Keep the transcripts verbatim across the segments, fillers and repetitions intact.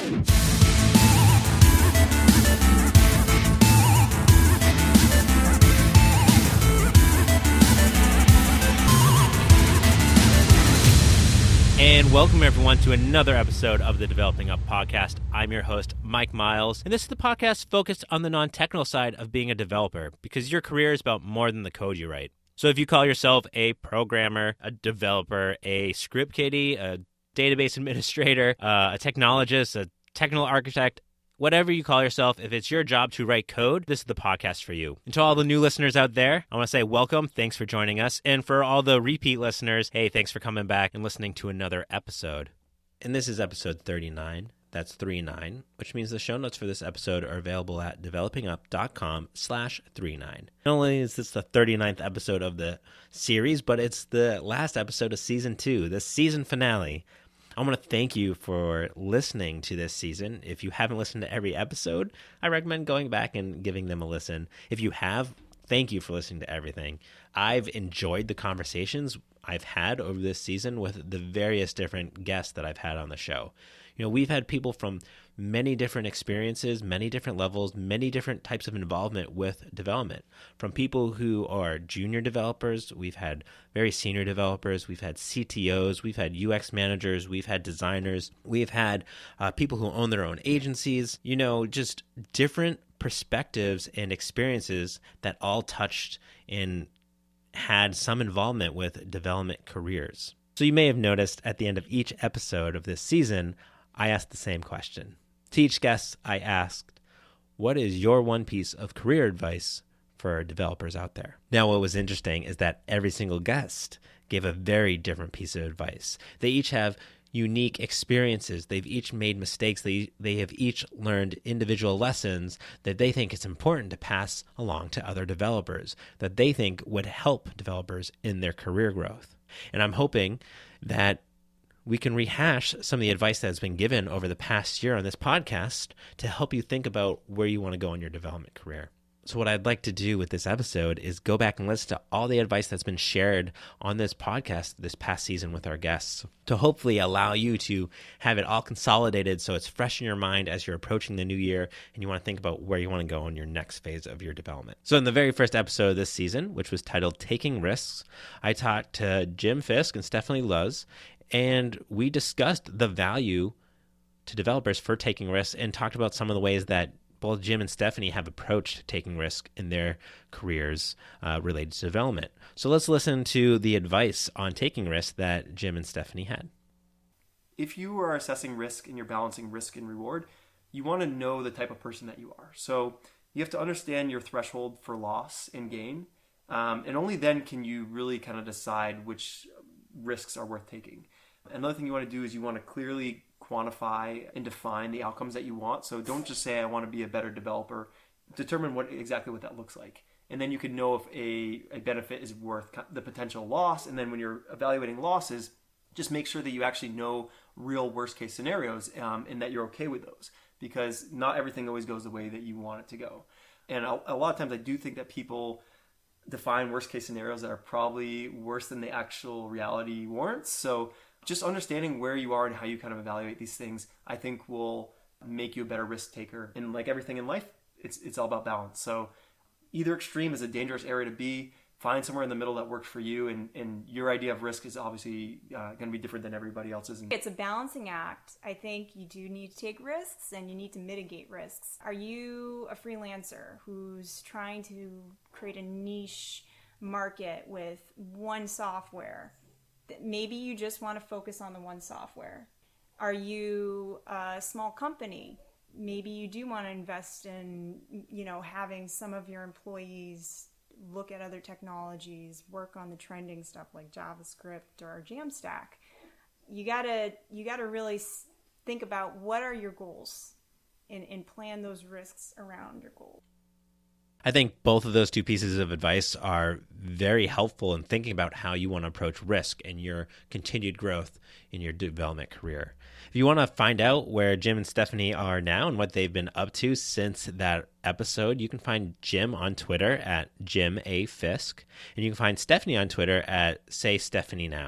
And welcome, everyone, to another episode of the Developing Up podcast. I'm your host, Mike Miles, and this is the podcast focused on the non-technical side of being a developer, because your career is about more than the code you write. So if you call yourself a programmer, a developer, a script kiddie, a database administrator, uh, a technologist, a technical architect, whatever you call yourself, if it's your job to write code, this is the podcast for you. And to all the new listeners out there, I want to say welcome. Thanks for joining us. And for all the repeat listeners, hey, thanks for coming back and listening to another episode. And this is episode thirty-nine. That's three nine, which means the show notes for this episode are available at developingup.com slash 39. Not only is this the thirty-ninth episode of the series, but it's the last episode of season two, the season finale. I want to thank you for listening to this season. If you haven't listened to every episode, I recommend going back and giving them a listen. If you have, thank you for listening to everything. I've enjoyed the conversations I've had over this season with the various different guests that I've had on the show. You know, we've had people from many different experiences, many different levels, many different types of involvement with development. From people who are junior developers, we've had very senior developers, we've had C T Os, we've had U X managers, we've had designers, we've had uh, people who own their own agencies, you know, just different perspectives and experiences that all touched and had some involvement with development careers. So you may have noticed at the end of each episode of this season, I asked the same question. To each guest, I asked, what is your one piece of career advice for developers out there? Now, what was interesting is that every single guest gave a very different piece of advice. They each have unique experiences. They've each made mistakes. They, they have each learned individual lessons that they think it's important to pass along to other developers, that they think would help developers in their career growth. And I'm hoping that we can rehash some of the advice that has been given over the past year on this podcast to help you think about where you want to go in your development career. So what I'd like to do with this episode is go back and listen to all the advice that's been shared on this podcast this past season with our guests to hopefully allow you to have it all consolidated so it's fresh in your mind as you're approaching the new year and you want to think about where you want to go in your next phase of your development. So in the very first episode of this season, which was titled Taking Risks, I talked to Jim Fisk and Stephanie Luz, and we discussed the value to developers for taking risks and talked about some of the ways that both Jim and Stephanie have approached taking risk in their careers uh, related to development. So let's listen to the advice on taking risk that Jim and Stephanie had. If you are assessing risk and you're balancing risk and reward, you want to know the type of person that you are. So you have to understand your threshold for loss and gain, um, and only then can you really kind of decide which risks are worth taking. Another thing you want to do is you want to clearly quantify and define the outcomes that you want. So don't just say, I want to be a better developer. Determine what exactly what that looks like. And then you can know if a, a benefit is worth the potential loss. And then when you're evaluating losses, just make sure that you actually know real worst case scenarios um, and that you're okay with those. Because not everything always goes the way that you want it to go. And a, a lot of times I do think that people define worst case scenarios that are probably worse than the actual reality warrants. So just understanding where you are and how you kind of evaluate these things, I think will make you a better risk taker. And like everything in life, it's it's all about balance. So either extreme is a dangerous area to be. Find somewhere in the middle that works for you. And, and your idea of risk is obviously uh, going to be different than everybody else's. It's a balancing act. I think you do need to take risks and you need to mitigate risks. Are you a freelancer who's trying to create a niche market with one software? Maybe you just want to focus on the one software. Are you a small company? Maybe you do want to invest in, you know, having some of your employees look at other technologies, work on the trending stuff like JavaScript or Jamstack. You gotta you gotta really think about what are your goals and, and plan those risks around your goals. I think both of those two pieces of advice are very helpful in thinking about how you want to approach risk and your continued growth in your development career. If you want to find out where Jim and Stephanie are now and what they've been up to since that episode, you can find Jim on Twitter at Jim A. Fisk, and you can find Stephanie on Twitter at Say Stephanie Now.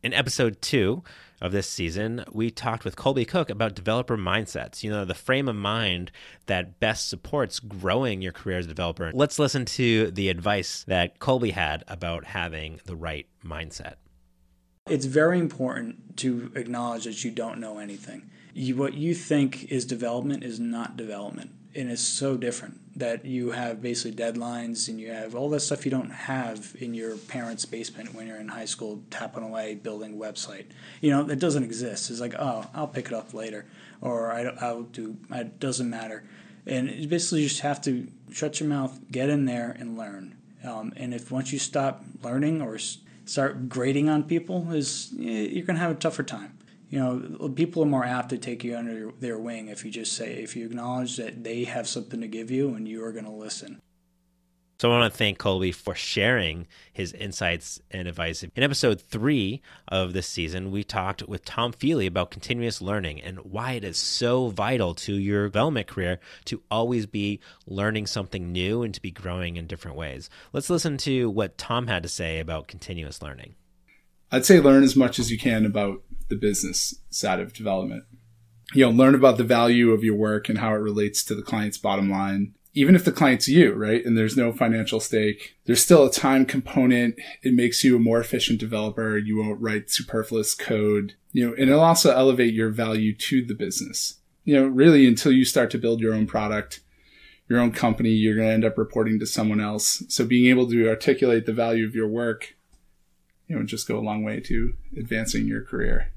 In episode two of this season, we talked with Colby Cook about developer mindsets, you know, the frame of mind that best supports growing your career as a developer. Let's listen to the advice that Colby had about having the right mindset. It's very important to acknowledge that you don't know anything. You, what you think is development is not development. And it's so different that you have basically deadlines and you have all that stuff you don't have in your parents' basement when you're in high school tapping away building a website. You know, it doesn't exist. It's like, oh, I'll pick it up later, or I, I'll do, it doesn't matter. And you basically just have to shut your mouth, get in there, and learn. Um, and if once you stop learning or start grading on people, is you're going to have a tougher time. You know, people are more apt to take you under their wing if you just say, if you acknowledge that they have something to give you and you are going to listen. So I want to thank Colby for sharing his insights and advice. In episode three of this season, we talked with Tom Feely about continuous learning and why it is so vital to your development career to always be learning something new and to be growing in different ways. Let's listen to what Tom had to say about continuous learning. I'd say learn as much as you can about the business side of development. You know, learn about the value of your work and how it relates to the client's bottom line. Even if the client's you, right, and there's no financial stake, there's still a time component. It makes you a more efficient developer. You won't write superfluous code, you know, and it'll also elevate your value to the business. You know, really until you start to build your own product, your own company, you're going to end up reporting to someone else. So being able to articulate the value of your work, you know, just go a long way to advancing your career.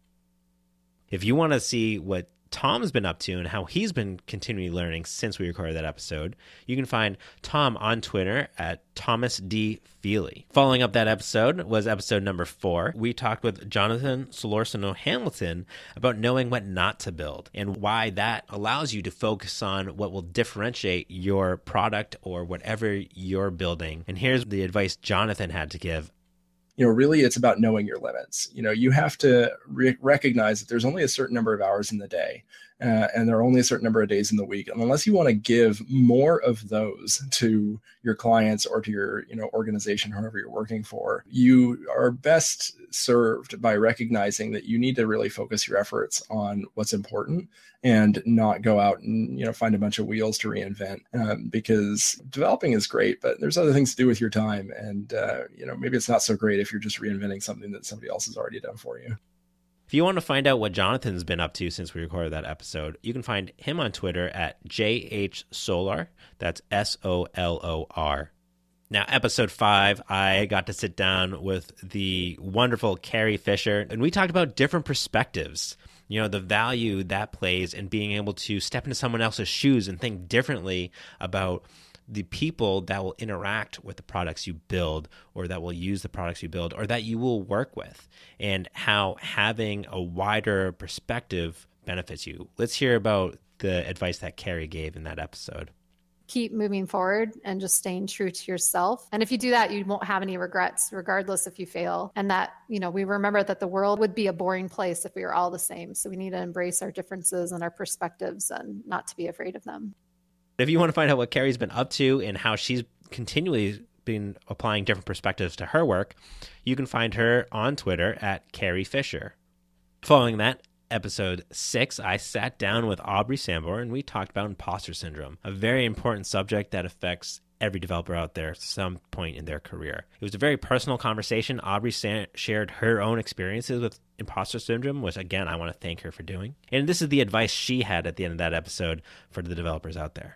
If you want to see what Tom's been up to and how he's been continually learning since we recorded that episode, you can find Tom on Twitter at Thomas D. Feely. Following up that episode was episode number four. We talked with Jonathan Solorzano Hamilton about knowing what not to build and why that allows you to focus on what will differentiate your product or whatever you're building. And here's the advice Jonathan had to give. You know, really, it's about knowing your limits. You know, you have to re- recognize that there's only a certain number of hours in the day, uh, and there are only a certain number of days in the week. And unless you want to give more of those to your clients or to your, you know, organization, whoever you're working for, you are best served by recognizing that you need to really focus your efforts on what's important and not go out and, you know, find a bunch of wheels to reinvent, um, because developing is great, but there's other things to do with your time. And, uh, you know, maybe it's not so great if you're just reinventing something that somebody else has already done for you. If you want to find out what Jonathan's been up to since we recorded that episode, you can find him on Twitter at J H Solar. That's S O L O R. Now, episode five, I got to sit down with the wonderful Carrie Fisher, and we talked about different perspectives. You know, the value that plays in being able to step into someone else's shoes and think differently about the people that will interact with the products you build or that will use the products you build or that you will work with, and how having a wider perspective benefits you. Let's hear about the advice that Carrie gave in that episode. Keep moving forward and just staying true to yourself. And if you do that, you won't have any regrets, regardless if you fail. And that, you know, we remember that the world would be a boring place if we were all the same. So we need to embrace our differences and our perspectives and not to be afraid of them. If you want to find out what Carrie's been up to and how she's continually been applying different perspectives to her work, you can find her on Twitter at Carrie Fisher. Following that, episode six, I sat down with Aubrey Sambor and we talked about imposter syndrome, a very important subject that affects every developer out there at some point in their career. It was a very personal conversation. Aubrey sa- shared her own experiences with imposter syndrome, which again, I want to thank her for doing. And this is the advice she had at the end of that episode for the developers out there.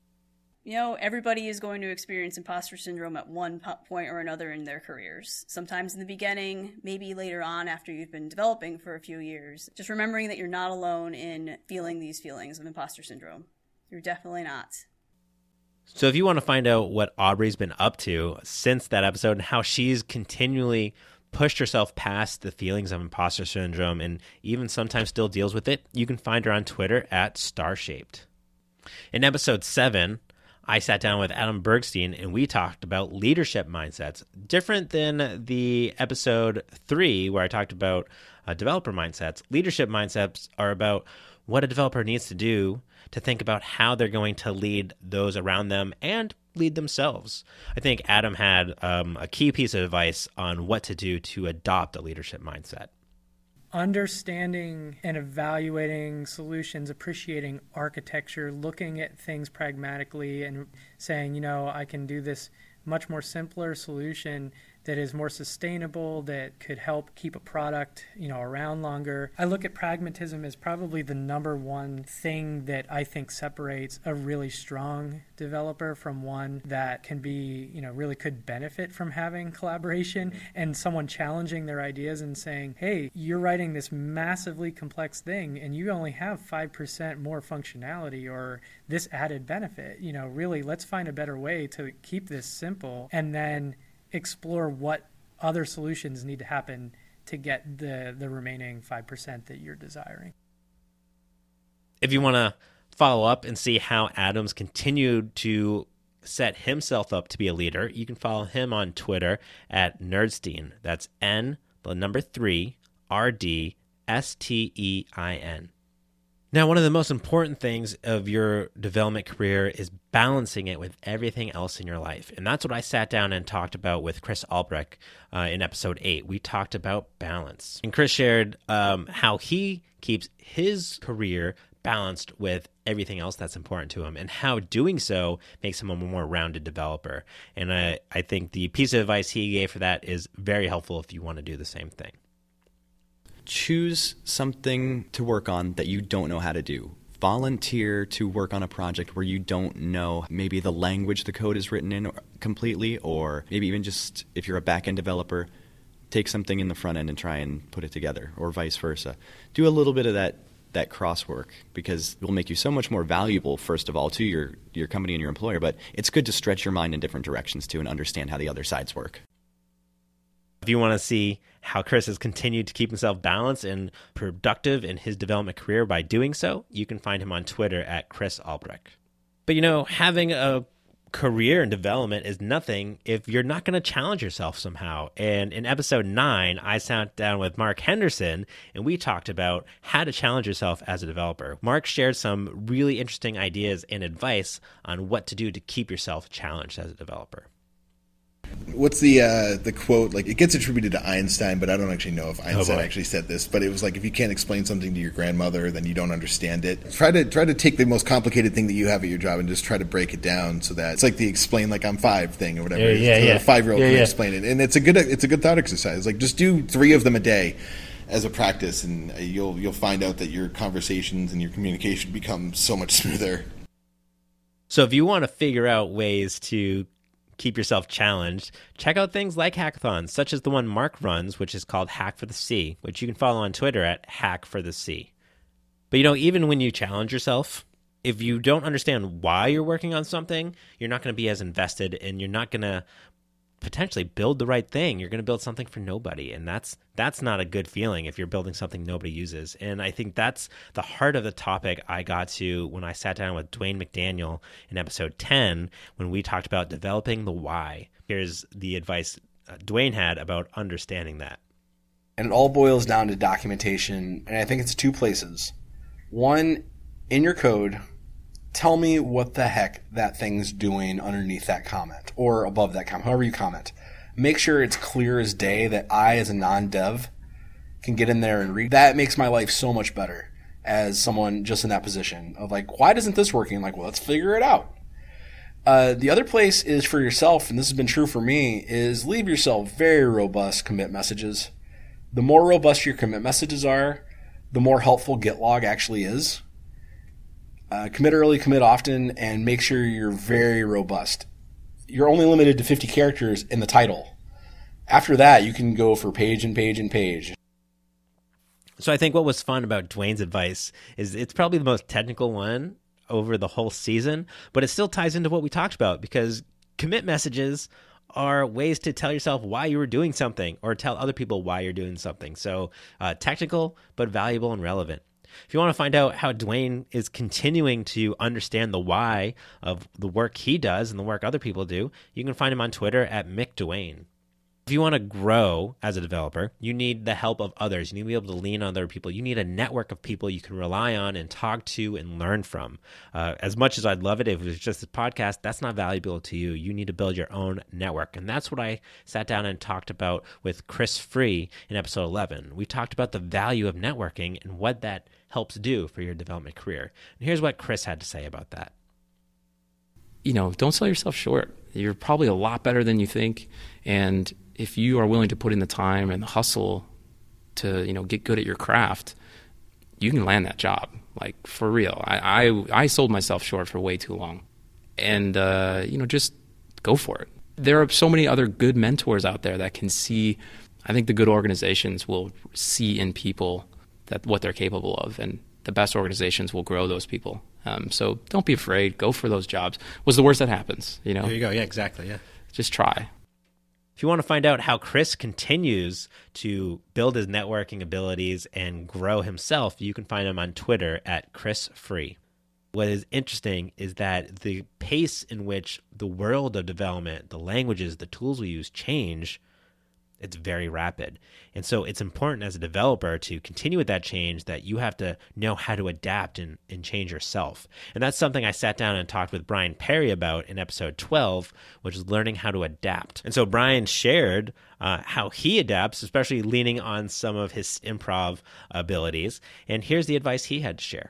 You know, everybody is going to experience imposter syndrome at one point or another in their careers. Sometimes in the beginning, maybe later on after you've been developing for a few years. Just remembering that you're not alone in feeling these feelings of imposter syndrome. You're definitely not. So if you want to find out what Aubrey's been up to since that episode and how she's continually pushed herself past the feelings of imposter syndrome and even sometimes still deals with it, you can find her on Twitter at Starshaped. In episode seven, I sat down with Adam Bergstein and we talked about leadership mindsets. Different than the episode three where I talked about uh, developer mindsets. Leadership mindsets are about what a developer needs to do to think about how they're going to lead those around them and lead themselves. I think Adam had um, a key piece of advice on what to do to adopt a leadership mindset. understanding and evaluating solutions, appreciating architecture, looking at things pragmatically and saying, you know, I can do this much more simpler solution that is more sustainable, that could help keep a product, you know, around longer. I look at pragmatism as probably the number one thing that I think separates a really strong developer from one that can be, you know, really could benefit from having collaboration and someone challenging their ideas and saying, hey, you're writing this massively complex thing and you only have five percent more functionality or this added benefit. You know, really, let's find a better way to keep this simple and then explore what other solutions need to happen to get the, the remaining five percent that you're desiring. If you want to follow up and see how Adam's continued to set himself up to be a leader, you can follow him on Twitter at Nerdstein. That's N, the number three, R D S T E I N. Now, one of the most important things of your development career is balancing it with everything else in your life. And that's what I sat down and talked about with Chris Albrecht uh, in episode eight. We talked about balance. And Chris shared um, how he keeps his career balanced with everything else that's important to him and how doing so makes him a more rounded developer. And I, I think the piece of advice he gave for that is very helpful if you want to do the same thing. Choose something to work on that you don't know how to do. Volunteer to work on a project where you don't know maybe the language the code is written in completely, or maybe even just if you're a back-end developer, take something in the front end and try and put it together, or vice versa. Do a little bit of that that crosswork because it will make you so much more valuable, first of all, to your, your company and your employer, but it's good to stretch your mind in different directions too and understand how the other sides work. If you want to see how Chris has continued to keep himself balanced and productive in his development career by doing so, you can find him on Twitter at Chris Albrecht. But, you know, having a career in development is nothing if you're not going to challenge yourself somehow. And in episode nine, I sat down with Mark Henderson, and we talked about how to challenge yourself as a developer. Mark shared some really interesting ideas and advice on what to do to keep yourself challenged as a developer. What's the uh, the quote? Like, it gets attributed to Einstein, but I don't actually know if Einstein oh actually said this. But it was like, if you can't explain something to your grandmother, then you don't understand it. Try to try to take the most complicated thing that you have at your job and just try to break it down so that it's like the explain like I'm five thing or whatever. Yeah, yeah, so yeah. A five year old yeah, can yeah. explain it, and it's a good it's a good thought exercise. Like, just do three of them a day as a practice, and you'll you'll find out that your conversations and your communication become so much smoother. So if you want to figure out ways to keep yourself challenged, check out things like hackathons, such as the one Mark runs, which is called Hack for the C, which you can follow on Twitter at Hack for the C. But, you know, even when you challenge yourself, if you don't understand why you're working on something, you're not going to be as invested and you're not going to potentially build the right thing. You're going to build something for nobody. And that's that's not a good feeling if you're building something nobody uses. And I think that's the heart of the topic I got to when I sat down with Dwayne McDaniel in episode ten, when we talked about developing the why. Here's the advice Dwayne had about understanding that. And it all boils down to documentation. And I think it's two places. One, in your code, tell me what the heck that thing's doing underneath that comment or above that comment, however you comment. Make sure it's clear as day that I, as a non-dev, can get in there and read. That makes my life so much better as someone just in that position of like, why isn't this working? Like, well, let's figure it out. Uh, the other place is for yourself, and this has been true for me, is leave yourself very robust commit messages. The more robust your commit messages are, the more helpful GitLog actually is. Uh, commit early, commit often, and make sure you're very robust. You're only limited to fifty characters in the title. After that, you can go for page and page and page. So I think what was fun about Dwayne's advice is it's probably the most technical one over the whole season, but it still ties into what we talked about because commit messages are ways to tell yourself why you were doing something or tell other people why you're doing something. So uh, technical, but valuable and relevant. If you want to find out how Dwayne is continuing to understand the why of the work he does and the work other people do, you can find him on Twitter at McDwayne. If you want to grow as a developer, you need the help of others. You need to be able to lean on other people. You need a network of people you can rely on and talk to and learn from. Uh, as much as I'd love it if it was just a podcast, that's not valuable to you. You need to build your own network. And that's what I sat down and talked about with Chris Free in episode eleven. We talked about the value of networking and what that helps do for your development career. And here's what Chris had to say about that. You know, don't sell yourself short. You're probably a lot better than you think. And if you are willing to put in the time and the hustle to, you know, get good at your craft, you can land that job. Like, for real. I, I, I sold myself short for way too long. And, uh, you know, just go for it. There are so many other good mentors out there that can see, I think the good organizations will see in people that what they're capable of. And the best organizations will grow those people. Um, so don't be afraid. Go for those jobs. What's the worst that happens? You know? There you go. Yeah, exactly. Yeah. Just try. If you want to find out how Chris continues to build his networking abilities and grow himself, you can find him on Twitter at Chris Free. What is interesting is that the pace in which the world of development, the languages, the tools we use change, it's very rapid. And so it's important as a developer to continue with that change, that you have to know how to adapt and, and change yourself. And that's something I sat down and talked with Brian Perry about in episode twelve, which is learning how to adapt. And so Brian shared uh, how he adapts, especially leaning on some of his improv abilities. And here's the advice he had to share.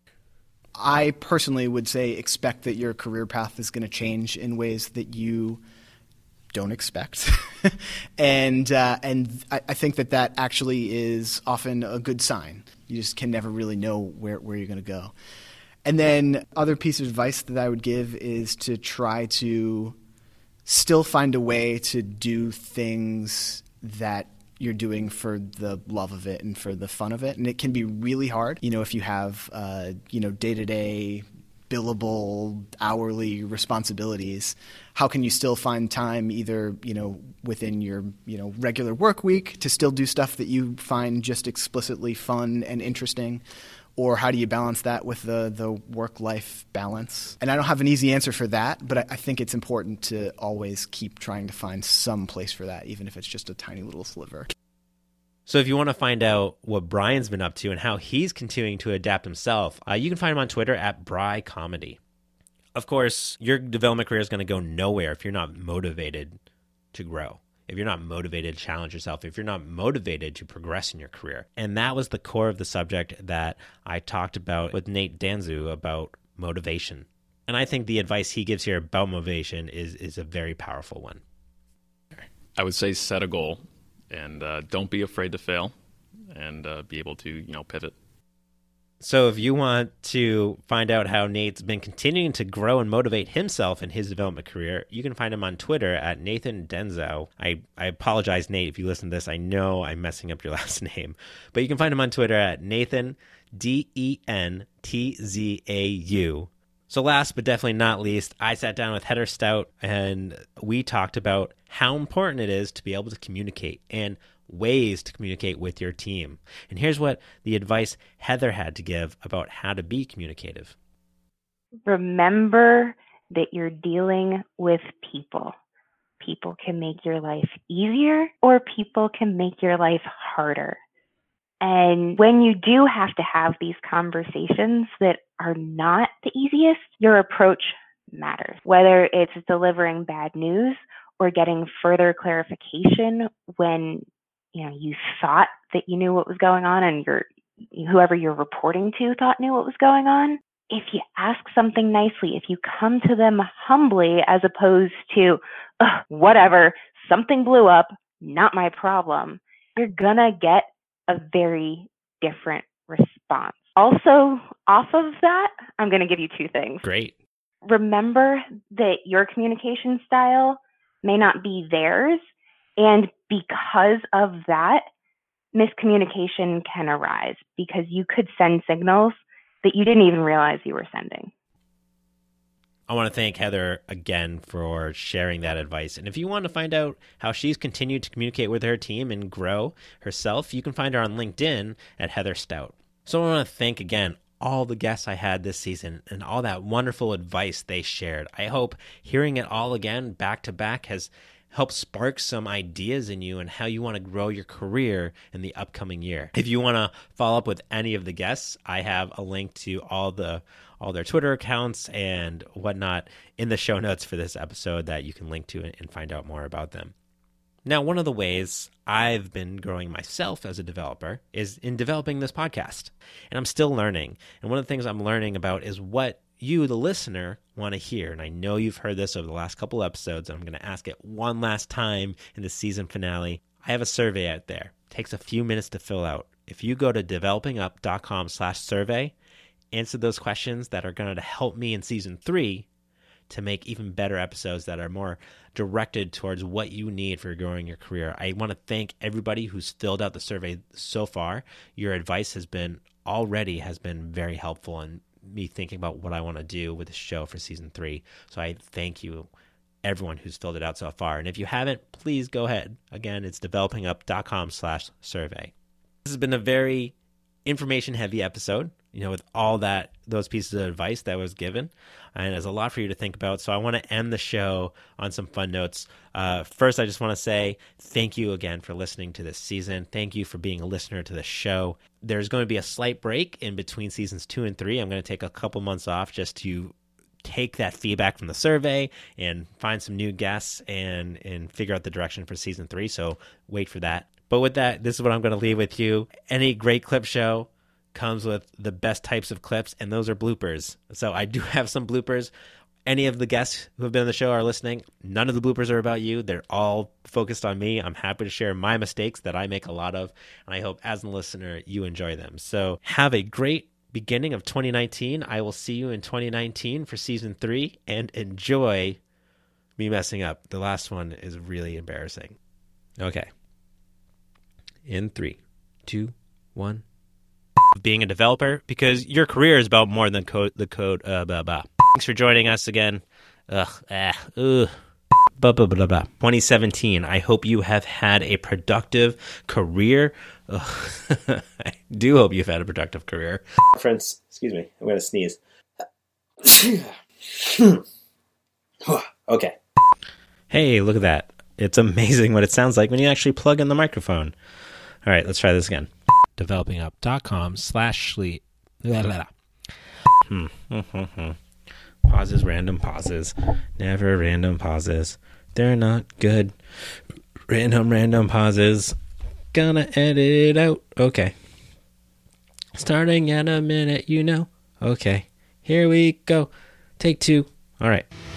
I personally would say expect that your career path is going to change in ways that you don't expect. and uh, and I, I think that that actually is often a good sign. You just can never really know where, where you're going to go. And then other piece of advice that I would give is to try to still find a way to do things that you're doing for the love of it and for the fun of it. And it can be really hard, you know, if you have, uh, you know, day-to-day billable hourly responsibilities. How can you still find time either, you know, within your, you know, regular work week to still do stuff that you find just explicitly fun and interesting? Or how do you balance that with the, the work-life balance? And I don't have an easy answer for that, but I, I think it's important to always keep trying to find some place for that, even if it's just a tiny little sliver. So if you want to find out what Brian's been up to and how he's continuing to adapt himself, uh, you can find him on Twitter at Bry Comedy. Of course, your development career is going to go nowhere if you're not motivated to grow, if you're not motivated to challenge yourself, if you're not motivated to progress in your career. And that was the core of the subject that I talked about with Nate Danzu about motivation. And I think the advice he gives here about motivation is, is a very powerful one. I would say set a goal. And uh, don't be afraid to fail, and uh, be able to, you know, pivot. So if you want to find out how Nate's been continuing to grow and motivate himself in his development career, you can find him on Twitter at Nathan Denzau. I, I apologize, Nate, if you listen to this. I know I'm messing up your last name. But you can find him on Twitter at Nathan, D E N T Z A U. So last but definitely not least, I sat down with Heather Stout and we talked about how important it is to be able to communicate and ways to communicate with your team. And here's what the advice Heather had to give about how to be communicative. Remember that you're dealing with people. People can make your life easier or people can make your life harder. And when you do have to have these conversations that are not the easiest, your approach matters. Whether it's delivering bad news or getting further clarification when, you know, you thought that you knew what was going on and your whoever you're reporting to thought knew what was going on. If you ask something nicely, if you come to them humbly as opposed to, whatever, something blew up, not my problem, you're gonna get a very different response. Also, off of that, I'm going to give you two things. Great. Remember that your communication style may not be theirs, and because of that, miscommunication can arise because you could send signals that you didn't even realize you were sending. I want to thank Heather again for sharing that advice. And if you want to find out how she's continued to communicate with her team and grow herself, you can find her on LinkedIn at Heather Stout. So I want to thank again all the guests I had this season and all that wonderful advice they shared. I hope hearing it all again back to back has help spark some ideas in you and how you want to grow your career in the upcoming year. If you want to follow up with any of the guests, I have a link to all the all their Twitter accounts and whatnot in the show notes for this episode that you can link to and find out more about them. Now, one of the ways I've been growing myself as a developer is in developing this podcast. And I'm still learning. And one of the things I'm learning about is what you, the listener, want to hear. And I know you've heard this over the last couple episodes, and I'm going to ask it one last time in the season finale. I have a survey out there. It takes a few minutes to fill out. If you go to developingup.com slash survey, answer those questions that are going to help me in season three to make even better episodes that are more directed towards what you need for growing your career. I want to thank everybody who's filled out the survey so far. Your advice has been already has been very helpful in me thinking about what I want to do with the show for season three. So I thank you, everyone who's filled it out so far. And if you haven't, please go ahead. Again, it's developingup.com slash survey. This has been a very information-heavy episode, you know, with all that, those pieces of advice that was given. And there's a lot for you to think about. So I want to end the show on some fun notes. Uh, first, I just want to say thank you again for listening to this season. Thank you for being a listener to the show. There's going to be a slight break in between seasons two and three. I'm going to take a couple months off just to take that feedback from the survey and find some new guests and, and figure out the direction for season three. So wait for that. But with that, this is what I'm going to leave with you. Any great clip show comes with the best types of clips, and those are bloopers. So I do have some bloopers. Any of the guests who have been on the show are listening. None of the bloopers are about you. They're all focused on me. I'm happy to share my mistakes that I make a lot of, and I hope as a listener you enjoy them. So have a great beginning of twenty nineteen. I will see you in twenty nineteen for season three, and enjoy me messing up. The last one is really embarrassing. Okay. In three, two, one. Being a developer, because your career is about more than code, the code. Uh, blah, blah. Thanks for joining us again. Ugh, ah, ugh. Blah, blah, blah, blah. twenty seventeen. I hope you have had a productive career. Ugh. I do hope you've had a productive career. Friends, excuse me. I'm going to sneeze. Okay. Hey, look at that. It's amazing what it sounds like when you actually plug in the microphone. All right, let's try this again. Developingup.com slash sleep. Hmm. Pauses, random pauses. Never random pauses. They're not good. Random, random pauses. Gonna edit it out. Okay. Starting at a minute, you know. Okay. Here we go. Take two. All right.